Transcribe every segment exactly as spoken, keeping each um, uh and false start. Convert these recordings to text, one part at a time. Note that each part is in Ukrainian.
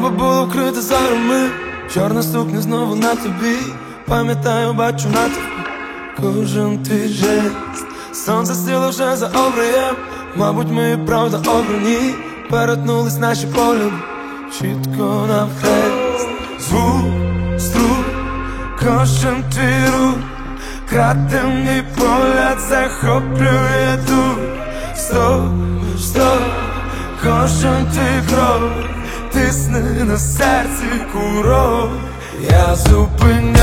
Небо було вкрите зорями, чорна сукня знову на тобі. Пам'ятаю, бачу на тобі кожен твій жест. Сонце сіло вже за обрієм, мабуть, ми і правда обрані. Перетнулись наші погляди чітко навхрест. Звук, струк, кожен твій рух, краде мій погляд, захоплює дух. Стоп, стоп, кожен твій крок тисне на серці курок. Я зупиняю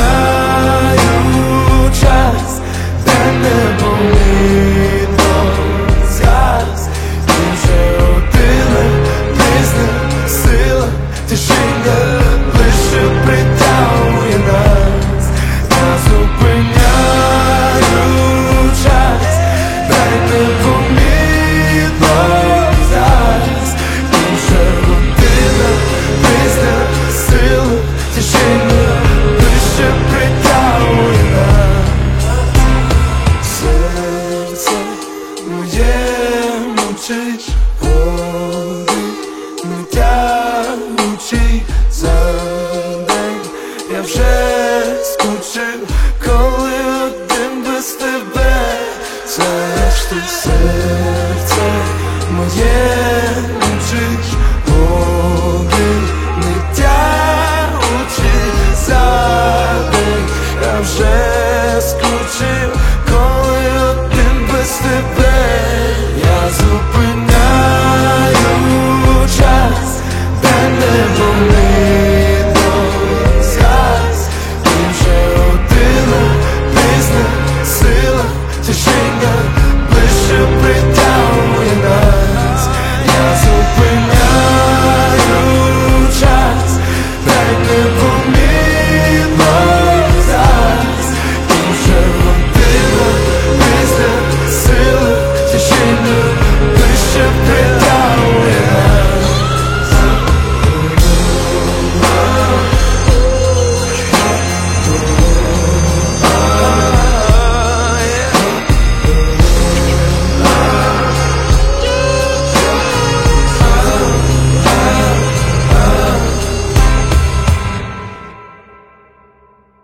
час, де непомітно згас. Ти вже одина, пізна сила, тишина лише притягує нас. Я зупиняю час, де непомітно згас. Ти вже одина, пізна сила, тишина лише притягує нас. Серце моє мовчить, води не тягучий за день. Я вже скучив, коли один без тебе. Це ж ти, серце моє мовчить, води не тягучий за день. Я вже скучив, коли один без тебе. Я зупиняю час, де непомітно згас. Ти вже одина, пізна сила, тишина лише притягує нас. Я зупиняю час, де непомітно